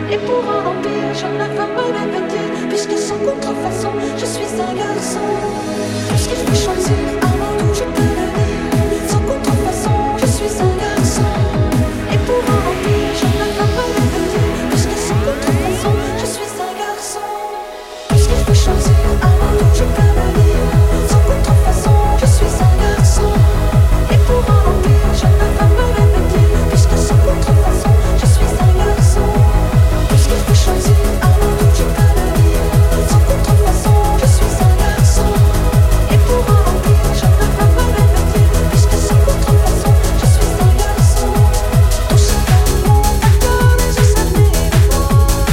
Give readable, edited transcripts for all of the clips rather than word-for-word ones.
Et pour un empire, je ne veux me répéter, puisque sans contrefaçon, je suis un garçon. Puisqu'il faut choisir un monde où je peux le dire, sans contrefaçon, je suis un garçon. Et pour un empire, je ne veux me répéter, puisque sans contrefaçon, je suis un garçon. Puisqu'il faut choisir un monde où je peux le dire, sans contrefaçon, je suis un garçon. Et pour un empire, je ne veux me répéter, puisque sans contrefaçon, je suis un garçon. Puisqu'il faut choisir un monde où je peux le dire, sans contrefaçon, je suis un garçon. Et pour un empire, je ne veux me répéter, puisque sans contrefaçon, je suis un garçon. Tout ce que mon accord et je savais le voir.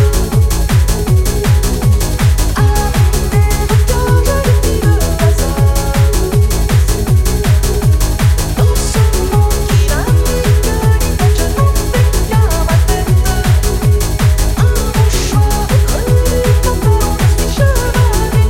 Arrivé au cœur, je le dis le hasard. Dans ce monde dynamique, l'image n'en fait qu'à ma tête. Un mouchoir écrit comme on suis chevalier.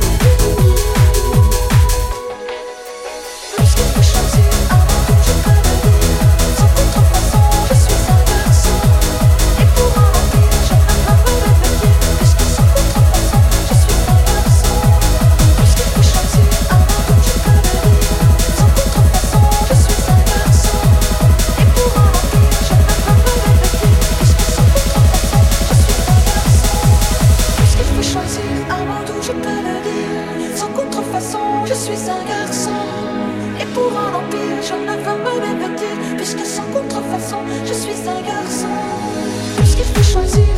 Puisqu'il faut choisir un monde où je peux le dire, sans contrefaçon, je suis un garçon. Et pour un empire, je ne veux me répéter, puisque sans contrefaçon, je suis un garçon. Puisqu'il faut choisir un monde où je peux le dire, sans contrefaçon, je suis un garçon. Et pour un empire, je ne veux me répéter, puisque sans contrefaçon, je suis un garçon. Puisqu'il faut choisir un monde où je peux le dire, sans contrefaçon, je suis un garçon. Et pour un empire, je ne veux me répéter, puisque sans contrefaçon, je suis un garçon. Puisqu'il faut choisir